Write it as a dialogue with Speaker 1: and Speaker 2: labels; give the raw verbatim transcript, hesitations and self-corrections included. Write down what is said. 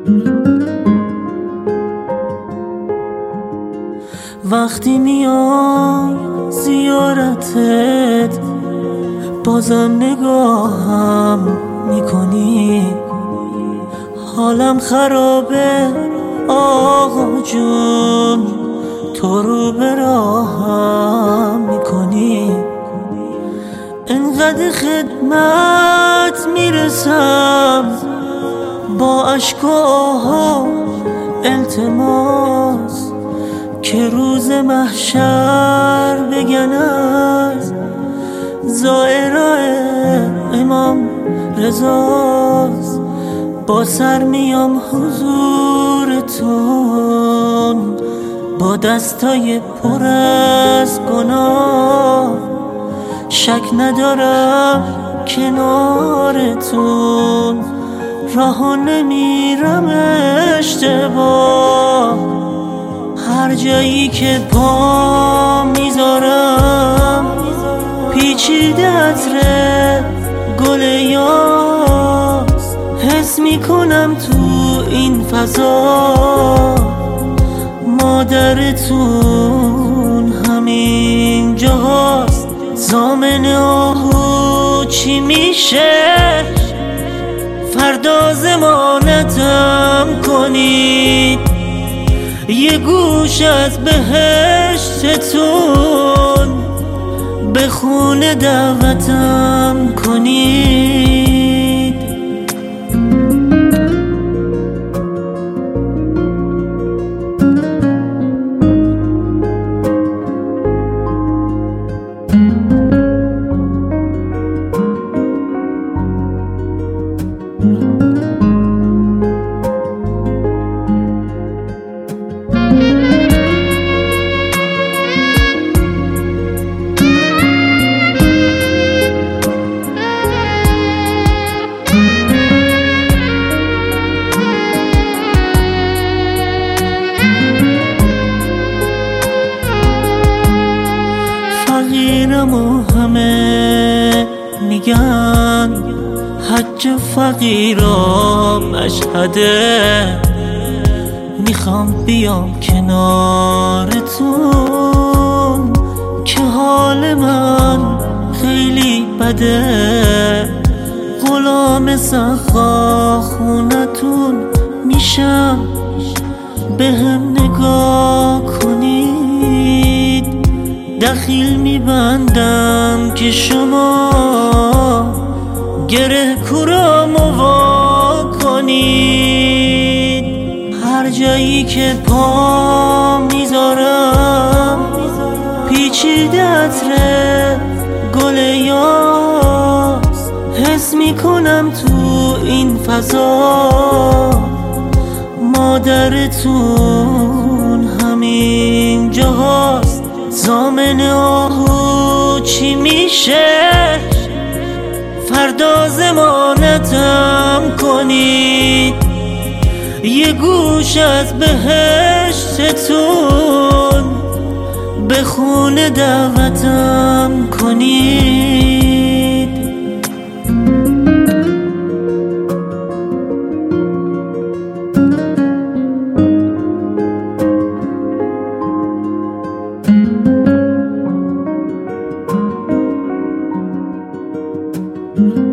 Speaker 1: وقتی میام زیارتت بازم نگاهم میکنی، حالم خرابه آقا جون، تو رو به راهم میکنی. انقدر خدمت میرسم با اشک و آه و التماس، که روز محشر بگن از زائرای امام رضاست. با سر میام حضورتون با دستای پر از گناه، شک ندارم کنارتون راه نمیرم اشتباه. هر جایی که پا میذارم پیچیده عطر گل یاس، حس میکنم تو این فضا مادرتون همین جاست. زامن آهو چی میشه؟ فردا ضمانتم کنید، یه گوش از بهشتتون به خونه دعوتم کنید. فقیرم و همه میگن حج فقیرا مشهده، میخوام بیام کنارتون که حال من خیلی بده. غلام سخا خونتون میشم بهم نگاه کنید، دخیل میبندم که شما گره کورامو وا کنید. هر جایی که پا میذارم پیچیده عطر گل یاس، حس میکنم تو این فضا مادرتون همین جاست. زامن آهو چی میشه؟ فردا ضمانتم کنید، یه گوش از بهشتتون به خونه دعوتم کنید. Mm-hmm.